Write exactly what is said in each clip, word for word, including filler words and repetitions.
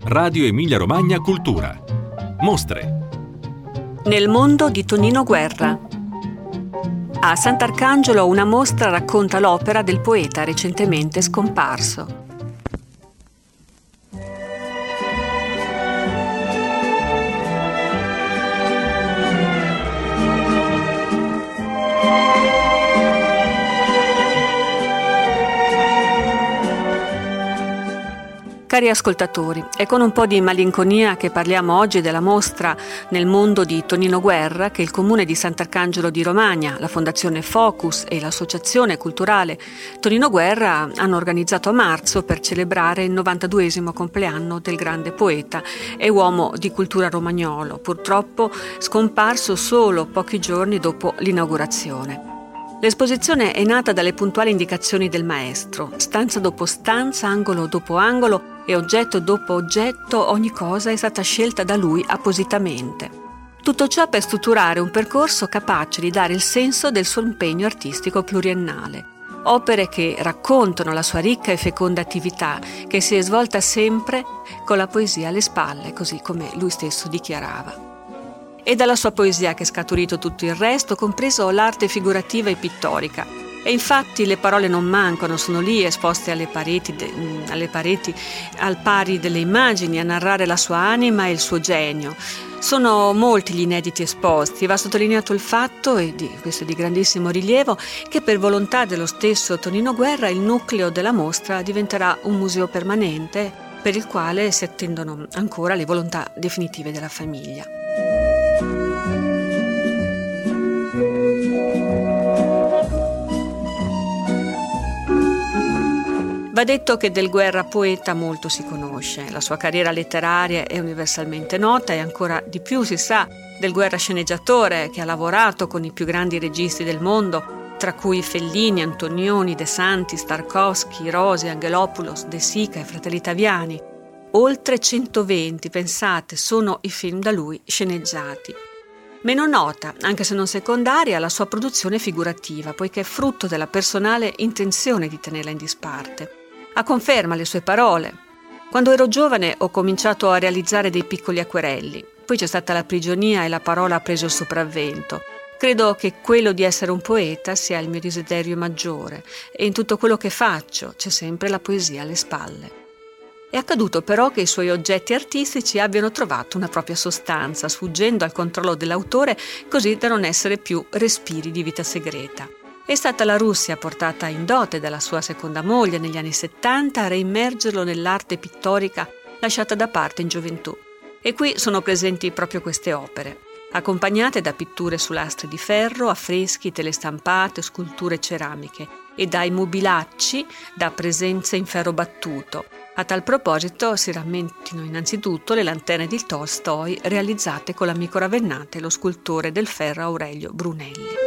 Radio Emilia Romagna Cultura. Mostre. Nel mondo di Tonino Guerra. A Sant'Arcangelo una mostra racconta l'opera del poeta recentemente scomparso. Cari ascoltatori, è con un po' di malinconia che parliamo oggi della mostra Nel mondo di Tonino Guerra che il Comune di Sant'Arcangelo di Romagna, la Fondazione Focus e l'Associazione Culturale Tonino Guerra hanno organizzato a marzo per celebrare il novantaduesimo compleanno del grande poeta e uomo di cultura romagnolo, purtroppo scomparso solo pochi giorni dopo l'inaugurazione. L'esposizione è nata dalle puntuali indicazioni del maestro, stanza dopo stanza, angolo dopo angolo e oggetto dopo oggetto, ogni cosa è stata scelta da lui appositamente. Tutto ciò per strutturare un percorso capace di dare il senso del suo impegno artistico pluriennale. Opere che raccontano la sua ricca e feconda attività, che si è svolta sempre con la poesia alle spalle, così come lui stesso dichiarava. È dalla sua poesia che è scaturito tutto il resto, compreso l'arte figurativa e pittorica. E infatti le parole non mancano, sono lì esposte alle pareti, de, alle pareti al pari delle immagini, a narrare la sua anima e il suo genio. Sono molti gli inediti esposti. Va sottolineato il fatto, e di, questo è di grandissimo rilievo, che per volontà dello stesso Tonino Guerra il nucleo della mostra diventerà un museo permanente per il quale si attendono ancora le volontà definitive della famiglia. Va detto che del Guerra poeta molto si conosce, la sua carriera letteraria è universalmente nota e ancora di più si sa del Guerra sceneggiatore che ha lavorato con i più grandi registi del mondo, tra cui Fellini, Antonioni, De Santis, Tarkovsky, Rosi, Angelopoulos, De Sica e Fratelli Italiani. Oltre centoventi, pensate, sono i film da lui sceneggiati. Meno nota, anche se non secondaria, la sua produzione figurativa, poiché è frutto della personale intenzione di tenerla in disparte. A conferma le sue parole. Quando ero giovane ho cominciato a realizzare dei piccoli acquerelli, poi c'è stata la prigionia e la parola ha preso il sopravvento. Credo che quello di essere un poeta sia il mio desiderio maggiore e in tutto quello che faccio c'è sempre la poesia alle spalle. È accaduto però che i suoi oggetti artistici abbiano trovato una propria sostanza, sfuggendo al controllo dell'autore così da non essere più respiri di vita segreta. È stata la Russia, portata in dote dalla sua seconda moglie negli anni settanta, a reimmergerlo nell'arte pittorica lasciata da parte in gioventù. E qui sono presenti proprio queste opere, accompagnate da pitture su lastre di ferro, affreschi, telestampate, sculture ceramiche e dai mobilacci da presenze in ferro battuto. A tal proposito si rammentino innanzitutto le lanterne di Tolstoi realizzate con l'amico Ravennate e lo scultore del ferro Aurelio Brunelli.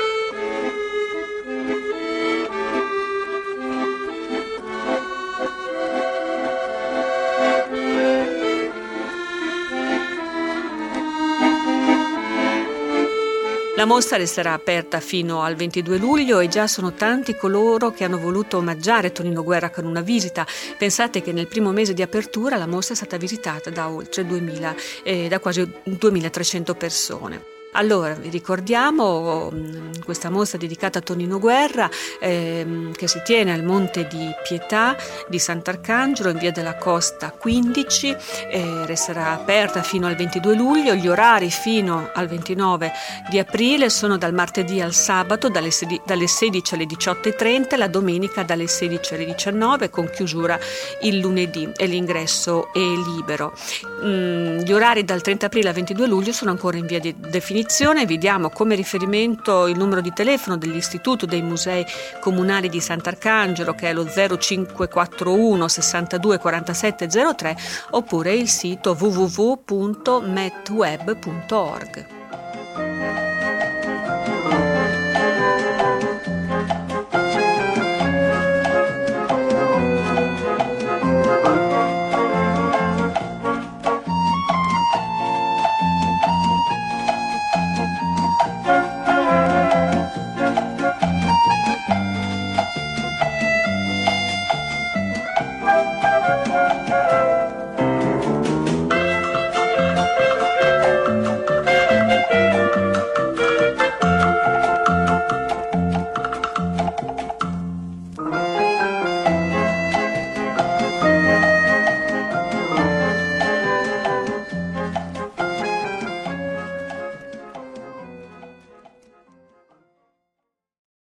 La mostra resterà aperta fino al ventidue luglio e già sono tanti coloro che hanno voluto omaggiare Tonino Guerra con una visita. Pensate che nel primo mese di apertura la mostra è stata visitata da oltre duemila, eh, da quasi duemilatrecento persone. Allora, vi ricordiamo mh, questa mostra dedicata a Tonino Guerra ehm, che si tiene al Monte di Pietà di Sant'Arcangelo in via della Costa quindici, eh, resterà aperta fino al ventidue luglio, gli orari fino al ventinove di aprile sono dal martedì al sabato dalle, sedi- dalle sedici alle diciotto e trenta, la domenica dalle sedici alle diciannove con chiusura il lunedì e l'ingresso è libero. Mm, gli orari dal trenta aprile al ventidue luglio sono ancora in via di definizione. Vi diamo come riferimento il numero di telefono dell'Istituto dei Musei Comunali di Sant'Arcangelo che è lo zero cinque quattro uno sessantadue quarantasette zero tre oppure il sito w w w punto metweb punto org.